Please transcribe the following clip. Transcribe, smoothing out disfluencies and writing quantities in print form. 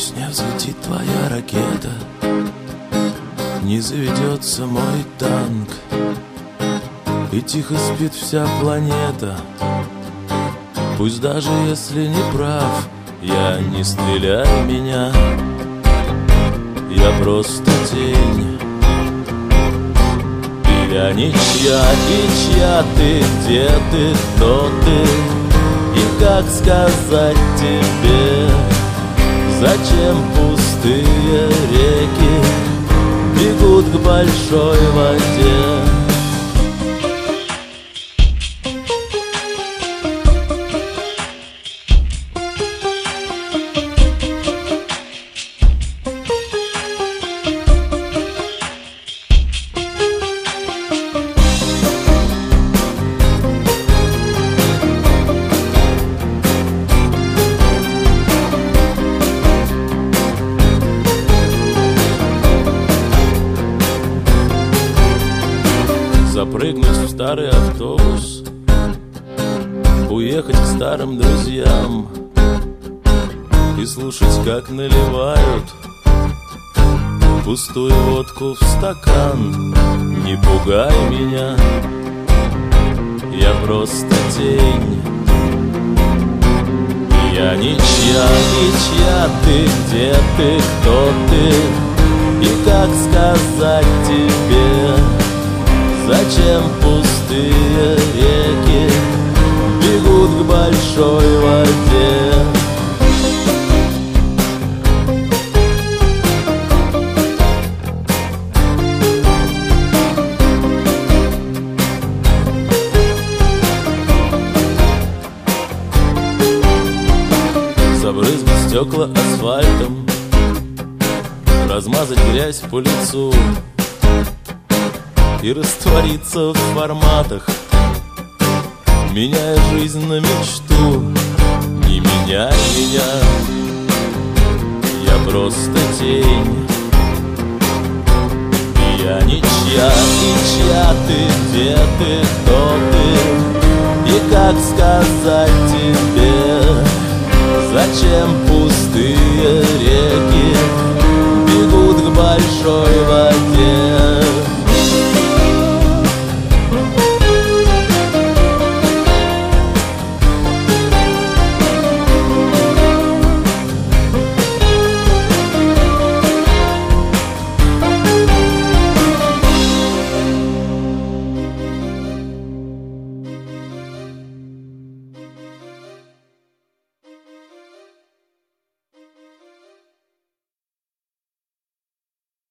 Пусть не взлетит твоя ракета, не заведется мой танк, и тихо спит вся планета. Пусть даже если не прав я, не стреляй меня, я просто тень. И я ничья, и чья ты, где ты, кто ты, и как сказать тебе, зачем пустые реки бегут к большой воде? Запрыгнуть в старый автобус, уехать к старым друзьям и слушать, как наливают пустую водку в стакан. Не пугай меня, я просто тень. Я ничья, и чья ты, где ты, кто ты, и как сказать тебе, зачем пустые реки бегут к большой воде? Забрызгать стекла асфальтом, размазать грязь по лицу и раствориться в форматах, меняя жизнь на мечту. Не меняй меня, я просто тень. И я ничья, и чья ты, где ты, кто ты, и как сказать тебе, зачем пустые реки